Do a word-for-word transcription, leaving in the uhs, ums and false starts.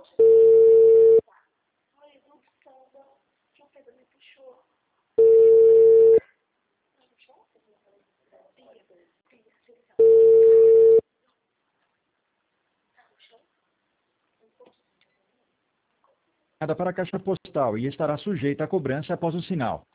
Para a caixa postal e estará sujeita a cobrança após o sinal.